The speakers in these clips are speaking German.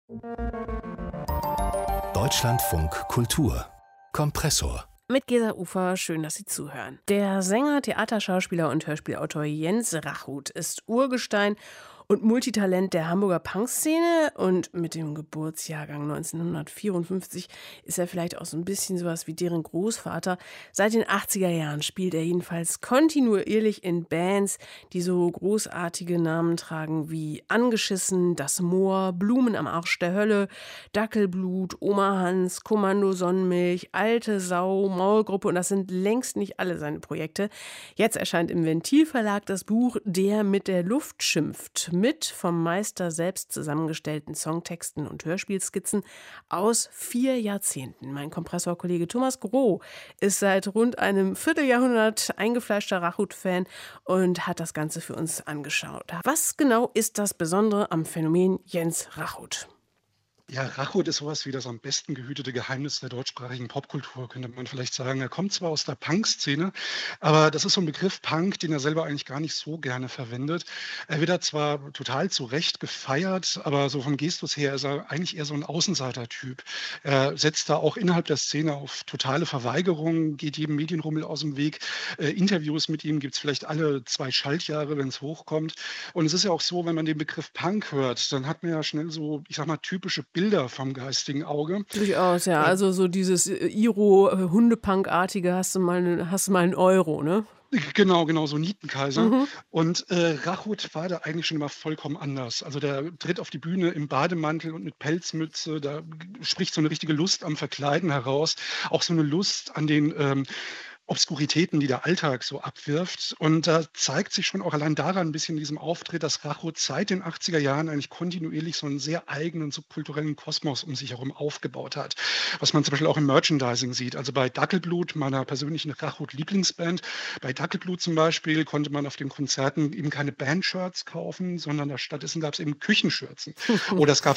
Deutschlandfunk Kultur Kompressor. Mit Gesa Ufer, schön, dass Sie zuhören. Der Sänger, Theaterschauspieler und Hörspielautor Jens Rachut ist Urgestein und Multitalent der Hamburger Punkszene. Und mit dem Geburtsjahrgang 1954 ist er vielleicht auch so ein bisschen sowas wie deren Großvater. Seit den 80er Jahren spielt er jedenfalls kontinuierlich in Bands, die so großartige Namen tragen wie Angeschissen, Das Moor, Blumen am Arsch der Hölle, Dackelblut, Oma Hans, Kommando Sonnenmilch, Alte Sau, Maulgruppe, und das sind längst nicht alle seine Projekte. Jetzt erscheint im Ventilverlag das Buch Der mit der Luft schimpft, mit vom Meister selbst zusammengestellten Songtexten und Hörspielskizzen aus 4 Jahrzehnten. Mein Kompressorkollege Thomas Groh ist seit rund einem Vierteljahrhundert eingefleischter Rachut-Fan und hat das Ganze für uns angeschaut. Was genau ist das Besondere am Phänomen Jens Rachut? Ja, Rachut ist sowas wie das am besten gehütete Geheimnis der deutschsprachigen Popkultur, könnte man vielleicht sagen. Er kommt zwar aus der Punk-Szene, aber das ist so ein Begriff Punk, den er selber eigentlich gar nicht so gerne verwendet. Er wird da zwar total zu Recht gefeiert, aber so vom Gestus her ist er eigentlich eher so ein Außenseiter-Typ. Er setzt da auch innerhalb der Szene auf totale Verweigerung, geht jedem Medienrummel aus dem Weg. Interviews mit ihm gibt es vielleicht alle 2 Schaltjahre, wenn es hochkommt. Und es ist ja auch so, wenn man den Begriff Punk hört, dann hat man ja schnell so, ich sag mal, typische Bilder vom geistigen Auge. Durchaus, ja. Also so dieses Iro-Hundepunk-artige hast du mal einen Euro, ne? Genau, so Nietenkaiser. Mhm. Und Rachut war da eigentlich schon immer vollkommen anders. Also der tritt auf die Bühne im Bademantel und mit Pelzmütze, da spricht so eine richtige Lust am Verkleiden heraus, auch so eine Lust an den Obskuritäten, die der Alltag so abwirft. Und da zeigt sich schon auch allein daran ein bisschen in diesem Auftritt, dass Rachut seit den 80er Jahren eigentlich kontinuierlich so einen sehr eigenen subkulturellen Kosmos um sich herum aufgebaut hat. Was man zum Beispiel auch im Merchandising sieht. Also bei Dackelblut, meiner persönlichen Rachut-Lieblingsband, bei Dackelblut zum Beispiel konnte man auf den Konzerten eben keine Bandshirts kaufen, sondern stattdessen gab es eben Küchenschürzen. Oder es gab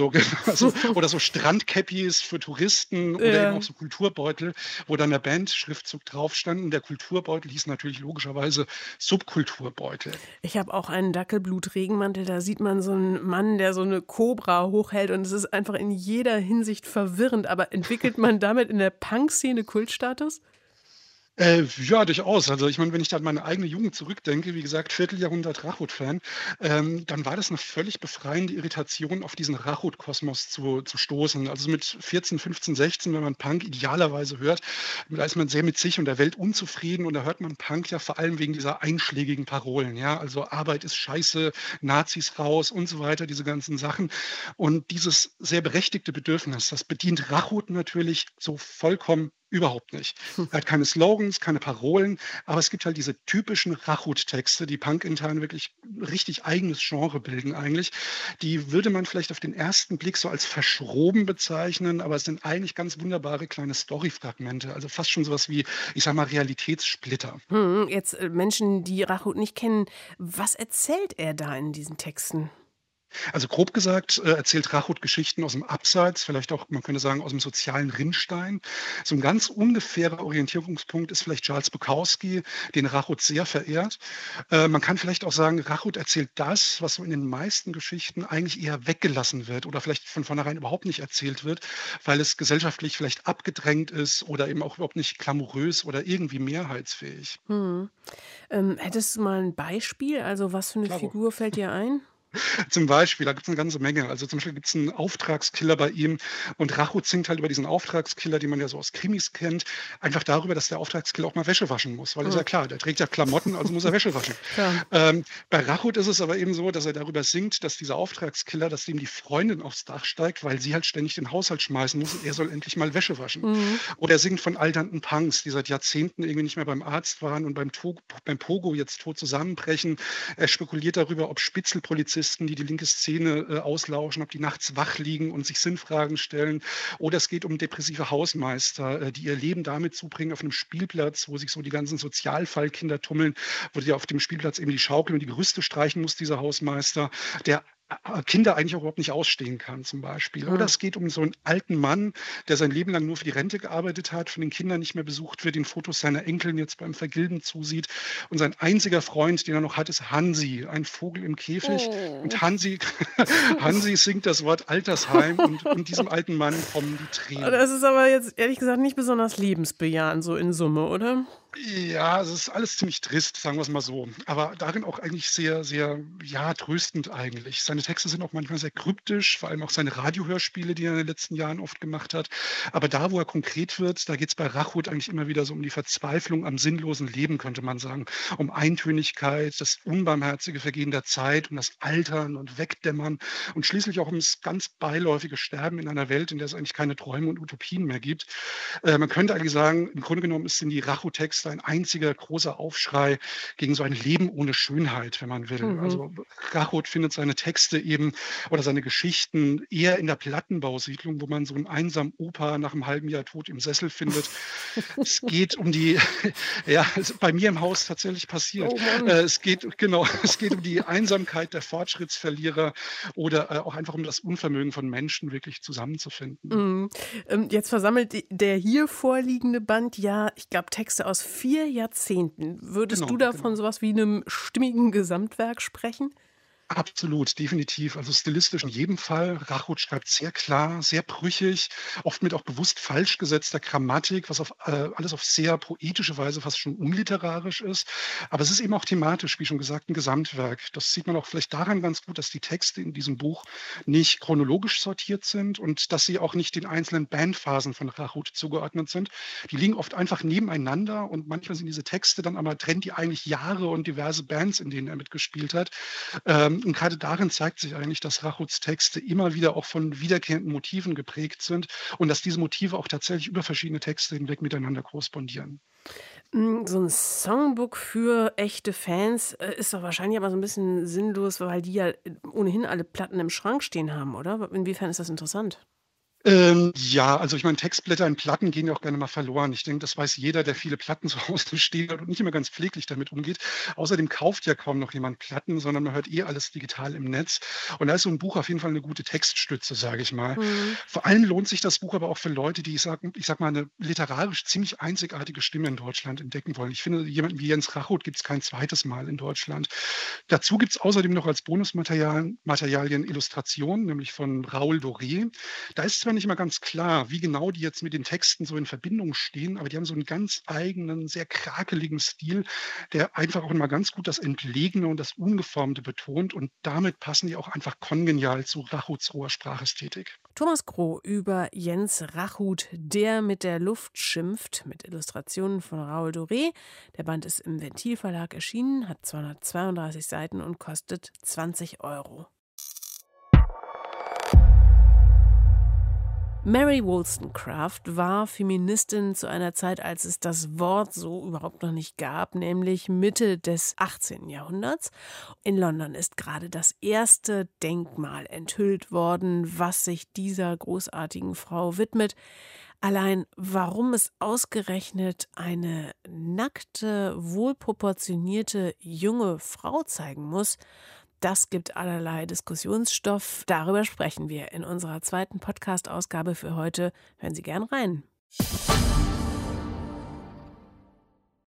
oder so Strandcappies für Touristen oder eben Ja. auch so Kulturbeutel, wo dann der Bandschriftzug drauf stand. Und der Kulturbeutel hieß natürlich logischerweise Subkulturbeutel. Ich habe auch einen Dackelblut-Regenmantel, da sieht man so einen Mann, der so eine Kobra hochhält, und es ist einfach in jeder Hinsicht verwirrend. Aber entwickelt man damit in der Punk-Szene Kultstatus? Ja, durchaus. Also ich meine, wenn ich da an meine eigene Jugend zurückdenke, wie gesagt, Vierteljahrhundert Rachut-Fan, dann war das eine völlig befreiende Irritation, auf diesen Rachut-Kosmos zu stoßen. Also mit 14, 15, 16, wenn man Punk idealerweise hört, da ist man sehr mit sich und der Welt unzufrieden, und da hört man Punk ja vor allem wegen dieser einschlägigen Parolen. Ja, also Arbeit ist scheiße, Nazis raus und so weiter, diese ganzen Sachen. Und dieses sehr berechtigte Bedürfnis, das bedient Rachut natürlich so vollkommen überhaupt nicht. Er hat keine Slogans, keine Parolen, aber es gibt halt diese typischen Rachut-Texte, die punkintern wirklich richtig eigenes Genre bilden eigentlich. Die würde man vielleicht auf den ersten Blick so als verschroben bezeichnen, aber es sind eigentlich ganz wunderbare kleine Storyfragmente, also fast schon sowas wie, ich sag mal, Realitätssplitter. Jetzt Menschen, die Rachut nicht kennen, was erzählt er da in diesen Texten? Also grob gesagt, erzählt Rachut Geschichten aus dem Abseits, vielleicht auch, man könnte sagen, aus dem sozialen Rinnstein. So ein ganz ungefährer Orientierungspunkt ist vielleicht Charles Bukowski, den Rachut sehr verehrt. Man kann vielleicht auch sagen, Rachut erzählt das, was so in den meisten Geschichten eigentlich eher weggelassen wird oder vielleicht von vornherein überhaupt nicht erzählt wird, weil es gesellschaftlich vielleicht abgedrängt ist oder eben auch überhaupt nicht glamourös oder irgendwie mehrheitsfähig. Hm. Hättest du mal ein Beispiel? Also was für eine Klaro. Figur fällt dir ein? Zum Beispiel, da gibt's 'ne ganze Menge. Also, zum Beispiel gibt's 'n Auftragskiller bei ihm, und Rachut singt halt über diesen Auftragskiller, den man ja so aus Krimis kennt, einfach darüber, dass der Auftragskiller auch mal Wäsche waschen muss, weil ist ja Hm, klar, der trägt ja Klamotten, also muss er Wäsche waschen. klar. Bei Rachut ist es aber eben so, dass er darüber singt, dass dieser Auftragskiller, dass ihm die Freundin aufs Dach steigt, weil sie halt ständig den Haushalt schmeißen muss und er soll endlich mal Wäsche waschen. Mhm. Oder er singt von alternden Punks, die seit Jahrzehnten irgendwie nicht mehr beim Arzt waren und beim Pogo jetzt tot zusammenbrechen. Er spekuliert darüber, ob Spitzelpolizisten, die die linke Szene auslauschen, ob die nachts wach liegen und sich Sinnfragen stellen. Oder es geht um depressive Hausmeister, die ihr Leben damit zubringen auf einem Spielplatz, wo sich so die ganzen Sozialfallkinder tummeln, wo die auf dem Spielplatz eben die Schaukel und die Gerüste streichen muss, dieser Hausmeister, der Kinder eigentlich auch überhaupt nicht ausstehen kann zum Beispiel. Oder Mhm. es geht um so einen alten Mann, der sein Leben lang nur für die Rente gearbeitet hat, von den Kindern nicht mehr besucht wird, den Fotos seiner Enkeln jetzt beim Vergilben zusieht. Und sein einziger Freund, den er noch hat, ist Hansi, ein Vogel im Käfig. Oh. Und Hansi Hansi singt das Wort Altersheim und diesem alten Mann kommen die Tränen. Das ist aber jetzt ehrlich gesagt nicht besonders lebensbejahend so in Summe, oder? Ja, es ist alles ziemlich trist, sagen wir es mal so. Aber darin auch eigentlich sehr, sehr, ja, tröstend eigentlich. Seine Texte sind auch manchmal sehr kryptisch, vor allem auch seine Radiohörspiele, die er in den letzten Jahren oft gemacht hat. Aber da, wo er konkret wird, da geht es bei Rachut eigentlich immer wieder so um die Verzweiflung am sinnlosen Leben, könnte man sagen. Um Eintönigkeit, das unbarmherzige Vergehen der Zeit, um das Altern und Wegdämmern und schließlich auch ums ganz beiläufige Sterben in einer Welt, in der es eigentlich keine Träume und Utopien mehr gibt. Man könnte eigentlich sagen, im Grunde genommen sind die Rachut-Texte ein einziger großer Aufschrei gegen so ein Leben ohne Schönheit, wenn man will. Mhm. Also Rachut findet seine Texte eben oder seine Geschichten eher in der Plattenbausiedlung, wo man so einen einsamen Opa nach einem halben Jahr tot im Sessel findet. Es geht um die, ja, es ist bei mir im Haus tatsächlich passiert. Oh Mann. Es geht, genau, es geht um die Einsamkeit der Fortschrittsverlierer oder auch einfach um das Unvermögen von Menschen, wirklich zusammenzufinden. Mhm. Jetzt versammelt der hier vorliegende Band ja, ich glaube, Texte aus 4 Jahrzehnten. Würdest du Genau, da von genau. sowas wie einem stimmigen Gesamtwerk sprechen? Absolut, definitiv. Also stilistisch in jedem Fall. Rachut schreibt sehr klar, sehr brüchig, oft mit auch bewusst falsch gesetzter Grammatik, was alles auf sehr poetische Weise fast schon unliterarisch ist. Aber es ist eben auch thematisch, wie schon gesagt, ein Gesamtwerk. Das sieht man auch vielleicht daran ganz gut, dass die Texte in diesem Buch nicht chronologisch sortiert sind und dass sie auch nicht den einzelnen Bandphasen von Rachut zugeordnet sind. Die liegen oft einfach nebeneinander und manchmal sind diese Texte dann aber trennt die eigentlich Jahre und diverse Bands, in denen er mitgespielt hat. Und gerade darin zeigt sich eigentlich, dass Rachuts Texte immer wieder auch von wiederkehrenden Motiven geprägt sind und dass diese Motive auch tatsächlich über verschiedene Texte hinweg miteinander korrespondieren. So ein Songbook für echte Fans, ist doch wahrscheinlich aber so ein bisschen sinnlos, weil die ja ohnehin alle Platten im Schrank stehen haben, oder? Inwiefern ist das interessant? Ja, also ich meine, Textblätter in Platten gehen ja auch gerne mal verloren. Ich denke, das weiß jeder, der viele Platten zu Hause stehen hat und nicht immer ganz pfleglich damit umgeht. Außerdem kauft ja kaum noch jemand Platten, sondern man hört alles digital im Netz. Und da ist so ein Buch auf jeden Fall eine gute Textstütze, sage ich mal. Mhm. Vor allem lohnt sich das Buch aber auch für Leute, die, ich sag mal, eine literarisch ziemlich einzigartige Stimme in Deutschland entdecken wollen. Ich finde, jemanden wie Jens Rachut gibt es kein zweites Mal in Deutschland. Dazu gibt es außerdem noch als Bonusmaterialien Illustrationen, nämlich von Raoul Doré. Da ist zwar nicht immer ganz klar, wie genau die jetzt mit den Texten so in Verbindung stehen, aber die haben so einen ganz eigenen, sehr krakeligen Stil, der einfach auch immer ganz gut das Entlegene und das Ungeformte betont und damit passen die auch einfach kongenial zu Rachuts roher Sprachästhetik. Thomas Kroh über Jens Rachut, der mit der Luft schimpft, mit Illustrationen von Raoul Doré. Der Band ist im Ventil-Verlag erschienen, hat 232 Seiten und kostet 20 Euro. Mary Wollstonecraft war Feministin zu einer Zeit, als es das Wort so überhaupt noch nicht gab, nämlich Mitte des 18. Jahrhunderts. In London ist gerade das erste Denkmal enthüllt worden, was sich dieser großartigen Frau widmet. Allein warum es ausgerechnet eine nackte, wohlproportionierte junge Frau zeigen muss, das gibt allerlei Diskussionsstoff. Darüber sprechen wir in unserer zweiten Podcast-Ausgabe für heute. Hören Sie gern rein.